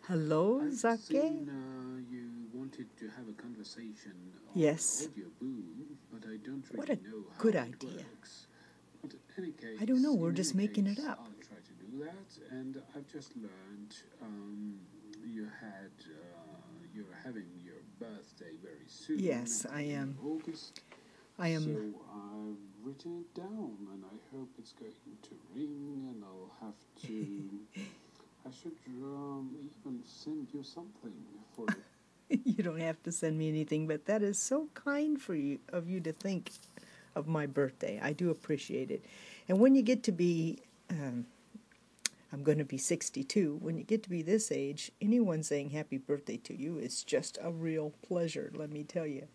Hello, I've Zake? seen you wanted to have a conversation on Yes. Audio Boo, but I don't What really a know how good it idea. works. But in any case, I don't know, we're just making it up. I'll try to do that. And I've just learned you're having your birthday very soon. Yes, I am. In August. I am. So I've written it down, and I hope it's going to ring, and I'll have to. I should even send you something for it. You don't have to send me anything, but that is so kind of you to think of my birthday. I do appreciate it. And when you get to be, I'm going to be 62, when you get to be this age, anyone saying happy birthday to you is just a real pleasure, let me tell you.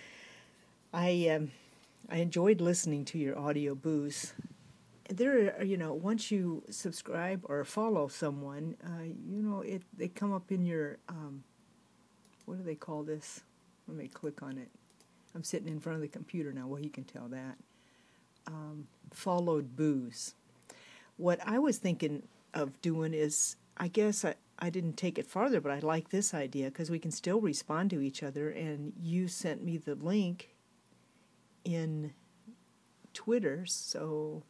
I enjoyed listening to your audio boos. There are, once you subscribe or follow someone, they come up in your, what do they call this? Let me click on it. I'm sitting in front of the computer now. Well, you can tell that. Followed boos. What I was thinking of doing is, I guess I didn't take it farther, but I like this idea because we can still respond to each other. And you sent me the link in Twitter, so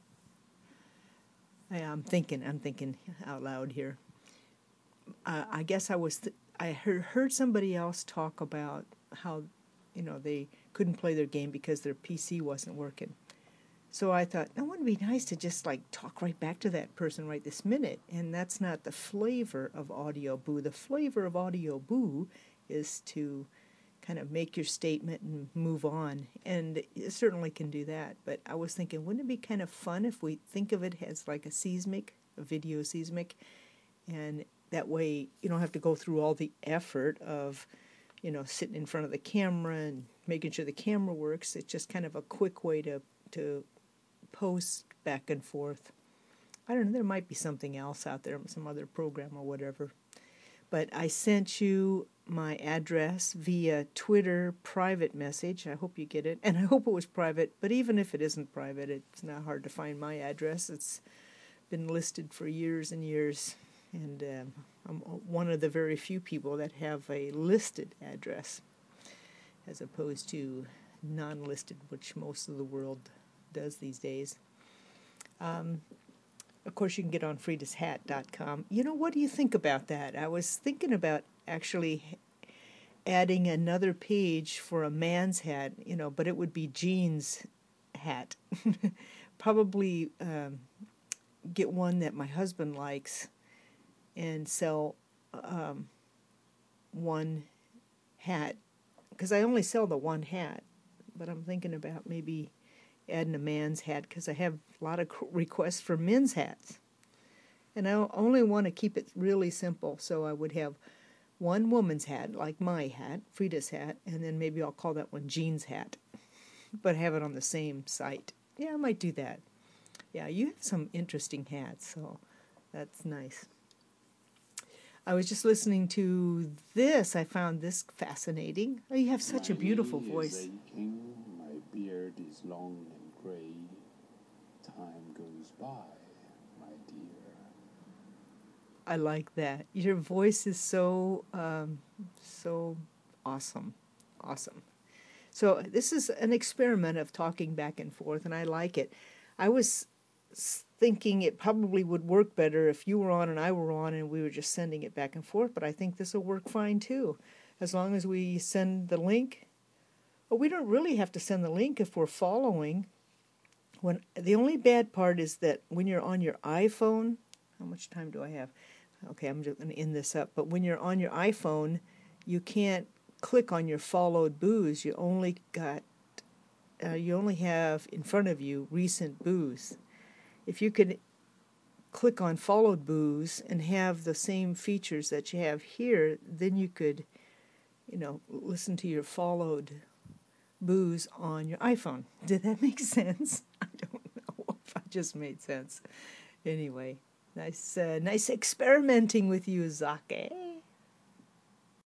I'm thinking out loud here. I guess I heard somebody else talk about how, they couldn't play their game because their PC wasn't working. So I thought, that would be nice to just talk right back to that person right this minute. And that's not the flavor of Audio Boo. The flavor of Audio Boo is to kind of make your statement and move on. And you certainly can do that. But I was thinking, wouldn't it be kind of fun if we think of it as like a video seismic? And that way you don't have to go through all the effort of, sitting in front of the camera and making sure the camera works. It's just kind of a quick way to post back and forth. I don't know, there might be something else out there, some other program or whatever. But I sent you my address via Twitter private message. I hope you get it. And I hope it was private, but even if it isn't private, it's not hard to find my address. It's been listed for years and years. And I'm one of the very few people that have a listed address as opposed to non-listed, which most of the world does these days. Of course, you can get on FridasHat.com. What do you think about that? I was thinking about actually adding another page for a man's hat, but it would be Jean's hat. Probably get one that my husband likes and sell one hat, because I only sell the one hat, but I'm thinking about maybe adding a man's hat because I have a lot of requests for men's hats. And I only want to keep it really simple, so I would have one woman's hat, like my hat, Frida's hat, and then maybe I'll call that one Jean's hat, but have it on the same site. Yeah, I might do that. Yeah, you have some interesting hats, so that's nice. I was just listening to this. I found this fascinating. Oh, you have such a beautiful voice. My knee is aching, my beard is long and gray. Time goes by, my dear. I like that. Your voice is so awesome. Awesome. So this is an experiment of talking back and forth, and I like it. I was thinking it probably would work better if you were on and I were on and we were just sending it back and forth, but I think this will work fine too, as long as we send the link. But we don't really have to send the link if we're following. The only bad part is that when you're on your iPhone, how much time do I have? Okay, I'm just going to end this up. But when you're on your iPhone, you can't click on your followed boos. You only have in front of you recent boos. If you could click on followed boos and have the same features that you have here, then you could, listen to your followed boos on your iPhone. Did that make sense? I don't know if I just made sense. Anyway, nice experimenting with you, Zake.